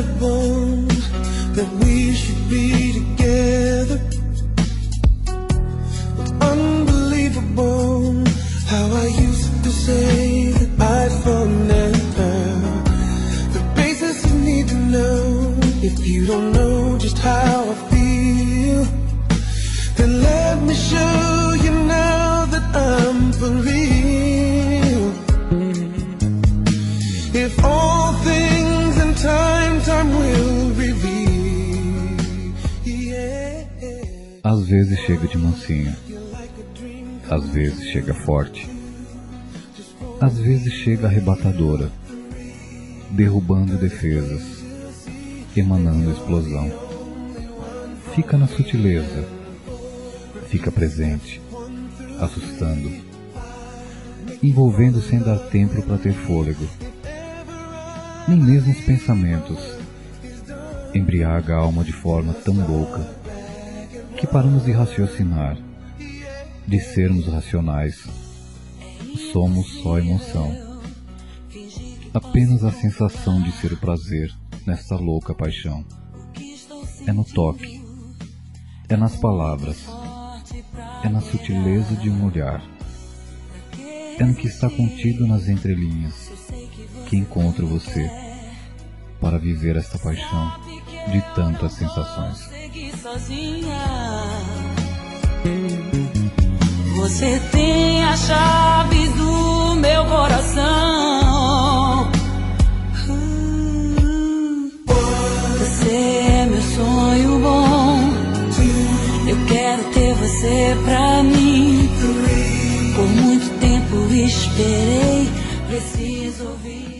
had bones that we should be together. It's unbelievable how I used to say that I'd fall never. The basis you need to know, if you don't know just how I feel, then let me show you now that I'm for real. If all things in time will reveal. Yeah. Às vezes chega de mansinho, às vezes chega forte, às vezes chega arrebatadora, derrubando defesas, emanando explosão. Fica na sutileza, fica presente, assustando, envolvendo sem dar tempo para ter fôlego. Nem mesmo os pensamentos embriaga a alma de forma tão louca que paramos de raciocinar, de sermos racionais. Somos só emoção, apenas a sensação de ser o prazer nesta louca paixão. É no toque, é nas palavras, é na sutileza de um olhar, é no que está contido nas entrelinhas que encontro você para viver esta paixão de tantas sensações. Você tem a chave do meu coração. Você é meu sonho bom. Eu quero ter você pra mim. Por muito tempo esperei, preciso ouvir.